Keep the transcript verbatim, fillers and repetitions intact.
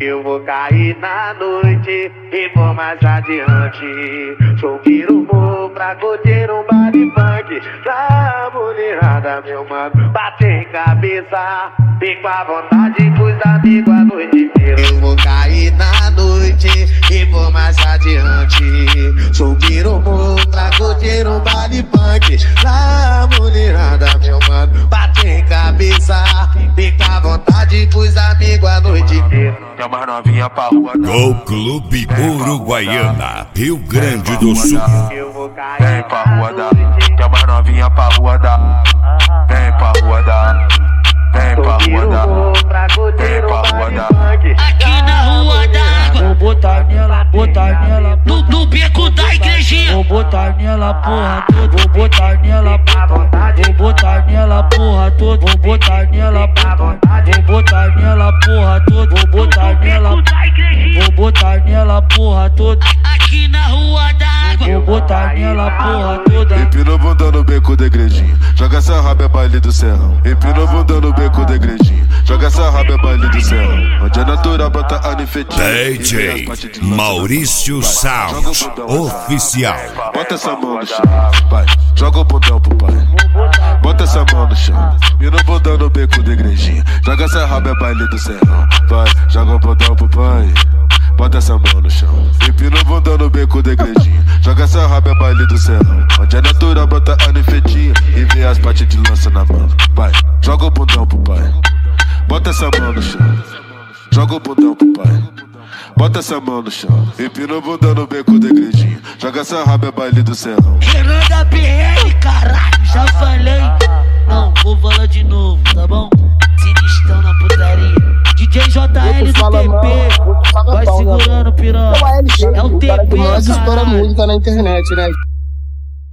Eu vou cair na noite e vou mais adiante. Subir o morro pra curtir um baile funk. Pra mulherada, meu mano, bater cabeça. Fico à vontade com os amigos a noite inteira. Eu vou cair na noite e vou mais adiante. Subir o morro pra curtir um baile funk. Pra mulherada, meu mano, bater cabeça. Fico à vontade com os amigos a noite inteira. Chama novinha pra rua da Go Clube Uruguaiana, Rio Grande do Sul. Vem pra rua da Chama novinha pra rua da Vem pra rua da Vem pra rua da Vem pra rua da Aqui na rua d'água. Vou botar nela, botar nela No, no beco da igrejinha. Vou botar nela porra toda. Vou botar nela porra. Vou botar nela porra toda. Vou botar nela porra. Vou botar nela porra toda. Vou botar nela. Vou botar nela porra toda. Aqui na rua d'água. Vou botar nela porra toda. Empina a bunda no beco da igrejinha. Joga essa raba é baile do serrão. Empina a bunda no beco da igrejinha. Joga essa raba é baile do serrão. Onde é natural bota a nifetinha. D J Maurício Sound Oficial. Bota essa mão no chão, vai, joga o bundão pro pai. Bota essa mão no chão, empina o bundão no beco da igrejinha. Joga essa raba é baile do serrão. Vai, joga o bundão pro pai. Bota essa mão no chão, empina o bundão no beco da igrejinha. Joga essa raba é baile do serrão. Onde é natural bota a nifetinha e vê as partes de lança na mão. Vai, joga o bundão pro pai. Bota essa mão no chão, joga o bundão pro pai. Bota essa mão no chão, empina o bundão no beco da igrejinha. Joga essa raba é baile do serrão. Renan da B R, caralho, já falei. Não, vou falar de novo, tá bom? Sinistrão na putaria. D J J L do T P. Vai segurando, piranha. É o T P, cara que mais estoura caralho. música na internet, né?